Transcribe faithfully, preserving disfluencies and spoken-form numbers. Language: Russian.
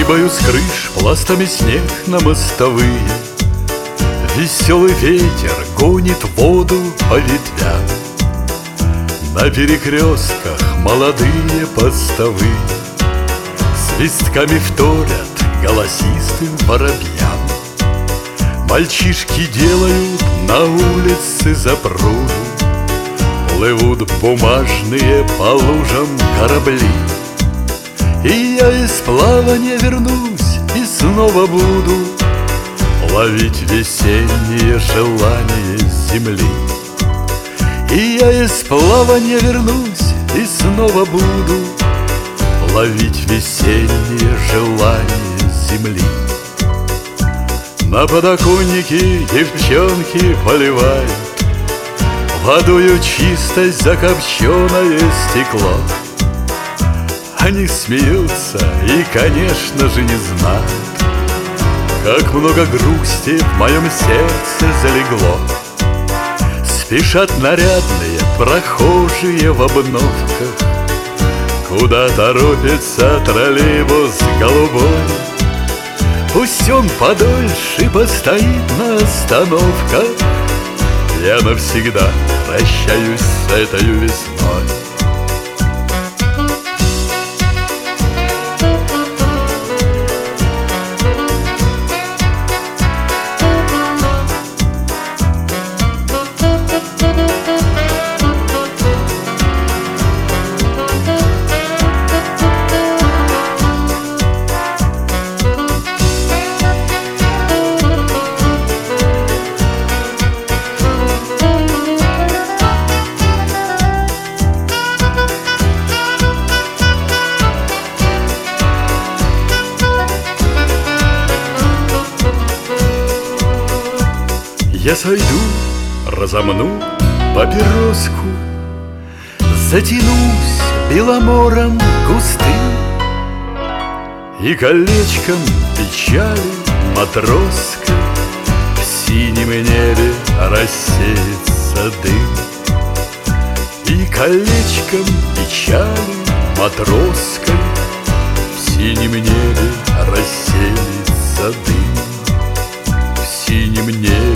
Сыпаю с крыш пластами снег на мостовые. Веселый ветер гонит воду по ветвям. На перекрестках молодые постовые свистками вторят голосистым воробьям. Мальчишки делают на улице запруду, плывут бумажные по лужам корабли. И я из плавания вернусь и снова буду ловить весеннее желание земли. И я из плавания вернусь и снова буду ловить весеннее желание земли. На подоконнике девчонки поливают водою чистой закопченное стекло. Они смеются и, конечно же, не знают, как много грусти в моем сердце залегло. Спешат нарядные прохожие в обновках, куда торопится троллейбус голубой. Пусть он подольше постоит на остановках, я навсегда прощаюсь с этой весной. Я сойду, разомну папироску, затянусь беломором густым, и колечком печали матроской в синем небе рассеется дым. И колечком печали матроской в синем небе рассеется дым. В синем небе